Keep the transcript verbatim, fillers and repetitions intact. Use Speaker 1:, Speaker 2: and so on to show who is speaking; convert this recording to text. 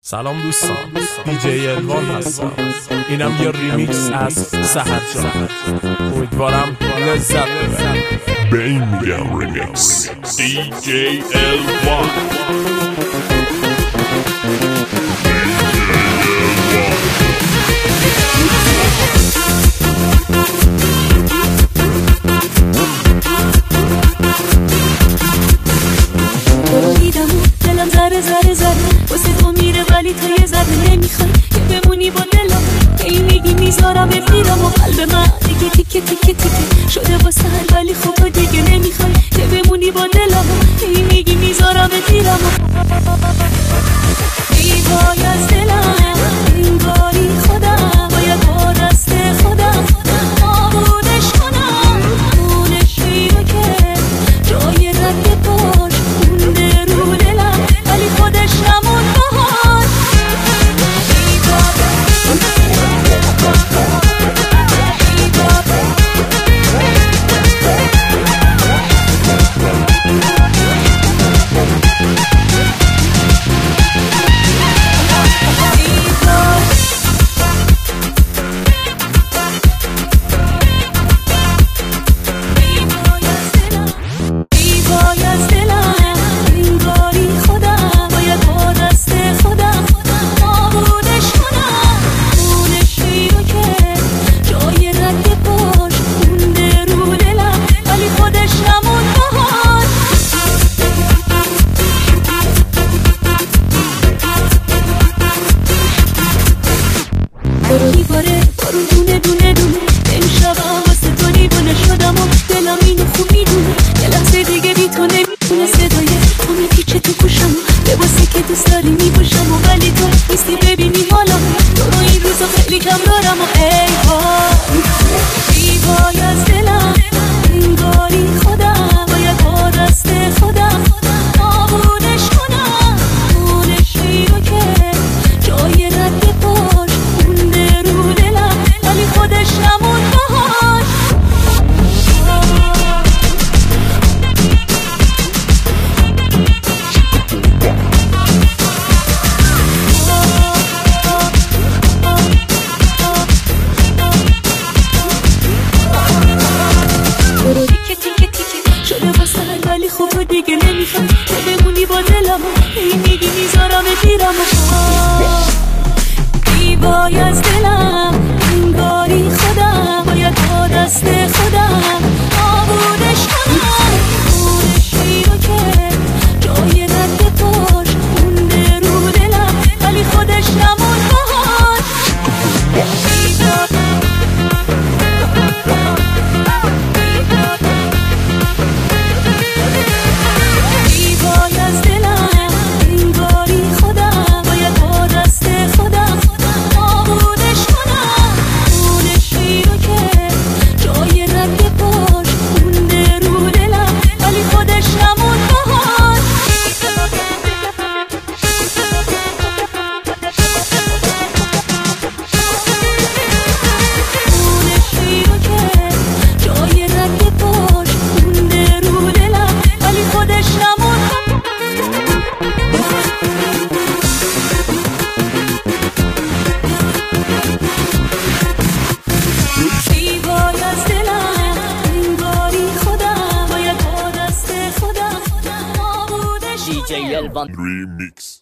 Speaker 1: سلام دوستان، دیجی الوان هستم. اینم یه ریمیکس از سحر جان. امیدوارم لذت ببرید.
Speaker 2: به این میگم ریمیکس. دیجی الوان.
Speaker 3: دلم زره زره زره واسه تو میره ولی تو یه ذره نمیخوای که بمونی با دلم. هی میگی میذارم بمیرم و قلب من دیگه تیکه تیکه تیکه شده با سر، ولی خب تو دیگه نمیخوای که بمونی با دلم. هی میگی میذارم بمیرم ای وای از دلم، این باری خودم باید با دست خودم آمونش کنم. اونش رو که جای رد باش مونده رو دلم، ولی خودش نمون باهاش. ای بابا ای بابا
Speaker 2: Remix.